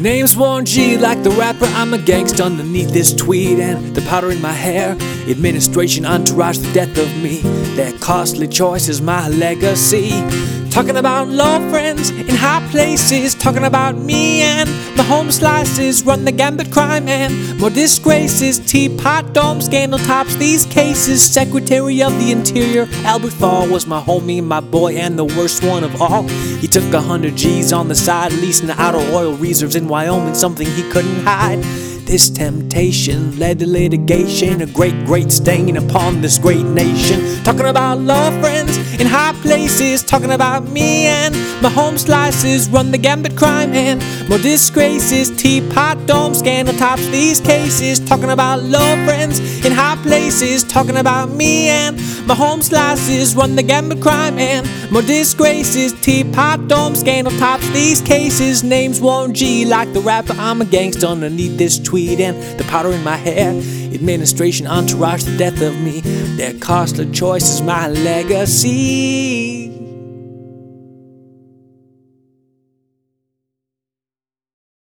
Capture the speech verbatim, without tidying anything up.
Name's Warren G, like the rapper, I'm a gangsta underneath this tweed and the powder in my hair. Administration, entourage, the death of me. Their costly choice is my legacy. Talking about low friends in high places, talking about me and my home slices. Run the gambit, crime and more disgraces. Teapot dome scandal tops these cases. Secretary of the Interior Albert Fall was my homie, my boy, and the worst one of all. He took a hundred G's on the side, leasing the outer oil reserves in Wyoming, something he couldn't hide. This temptation led to litigation, a great, great stain upon this great nation. Talking about love friends in high places, talking about me and my home slices. Run the gambit, crime and more disgraces. Teapot dome scandal tops these cases. Talking about love friends in high places, talking about me and my home slices. Run the gambit, crime and more disgraces. Teapot dome scandal tops these cases. Name's Warren G, like the rapper, I'm a gangsta underneath this tweed and the powder in my hair. Administration, entourage, the death of me. Their costly choice is my legacy.